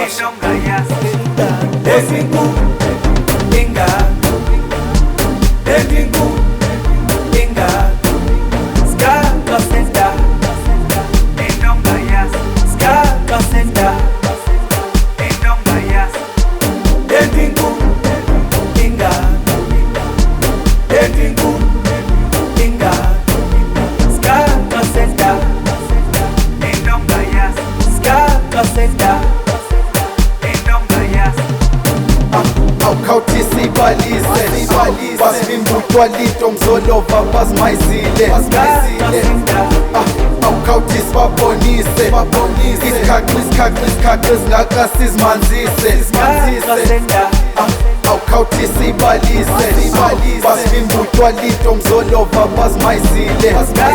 inonga yazi ezingu inga ezingu inga ska senta inonga yazi ska senta inonga yazi ezingu inga ezingu inga ska senta inonga yazi ska senta awukhawuthi sibalise basivimbuthwa lito ngizolova bazimayizile awukhawuthi sibabonise isikhaqi esingaka sizimanzise awukhawuthi sibalise basivimbuthwa lito ngizolova bazimayizile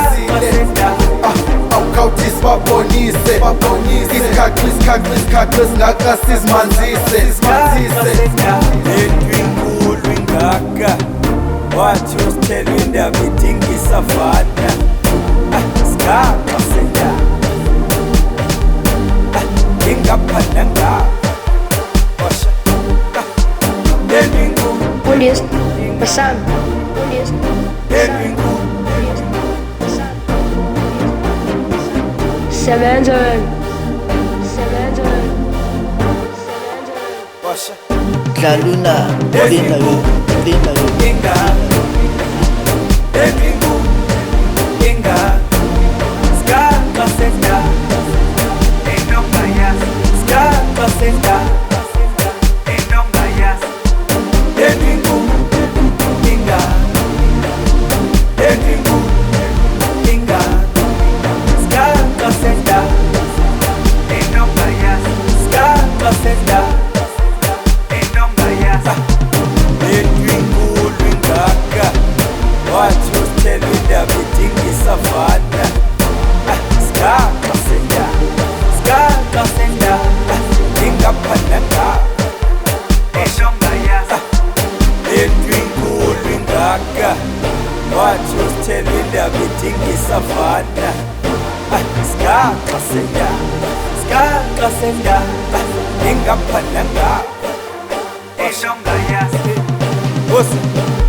awukhawuthi sibabonise isikhaqi esingaka sizimanzise Edwinkulu ingaka wathi usithelwe indaba idingisa fana Skaka senta ingaphanda ngapha Edwinkulu Police, Hassan. Police, Edwinkulu Seven. washa Dlaluna, Lina yo. inga Edwinkulu inga Skaka senta inonga yazi Skaka senta inonga yazi Edwinkulu inga Edwinkulu inga Skaka senta inonga yazi Skaka senta inonga yazi Edwinkulu ingaka wathi usithelwe indaba idingisa fana Skaka senta ingaphanda ngapha inonga yazi Edwinkulu ingaka wathi usithelwe indaba idingisa fana Skaka senta ingaphanda ngapha inonga yazi